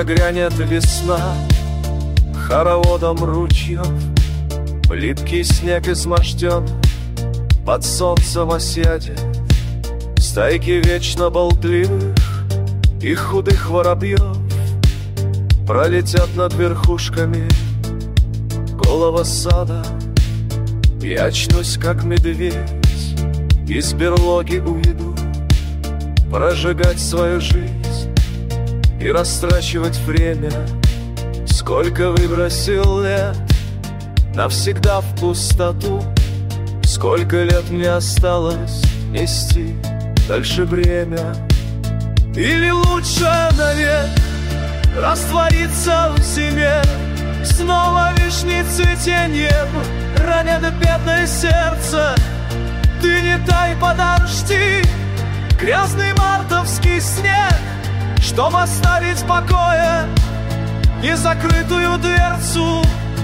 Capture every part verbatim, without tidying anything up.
нагрянет весна хороводом ручьев, липкий снег изможден под солнцем осядет. Стайки вечно болтливых и худых воробьев пролетят над верхушками голого сада. Я очнусь, как медведь, из берлоги уйду, прожигать свою жизнь и растрачивать время. Сколько выбросил лет навсегда в пустоту, сколько лет мне осталось нести дальше бремя. Или лучше навек раствориться в зиме, снова вишни цветеньем ранят бедное сердце. Ты не тай подожди грязный мартовский снег, чтоб оставить в покое незакрытую дверцу.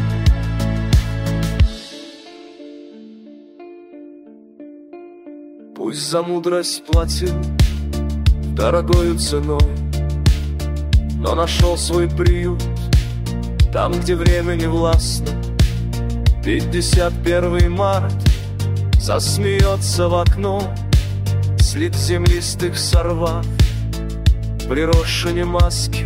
Пусть за мудрость платил дорогою ценой, но нашел свой приют там, где время не властно. Пятьдесят первый март засмеется в окно, слит землистых сорвав приросшие маски.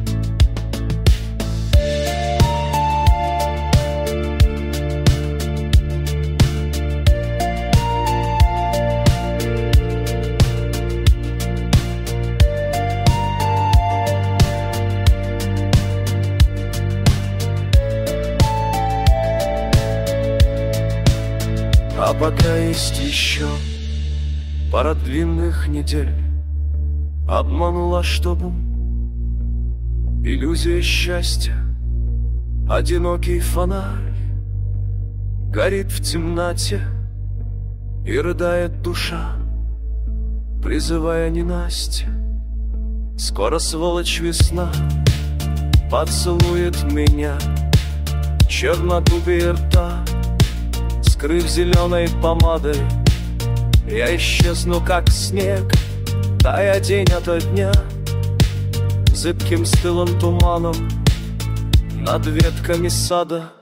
А пока есть еще пара длинных недель, обманула, чтобы иллюзия счастья. Одинокий фонарь горит в темноте, и рыдает душа, призывая ненастье. Скоро, сволочь, весна поцелует меня, черногубие рта скрыв зеленой помадой. Я исчезну, как снег, тая день ото дня, зыбким стылым туманом над ветками сада.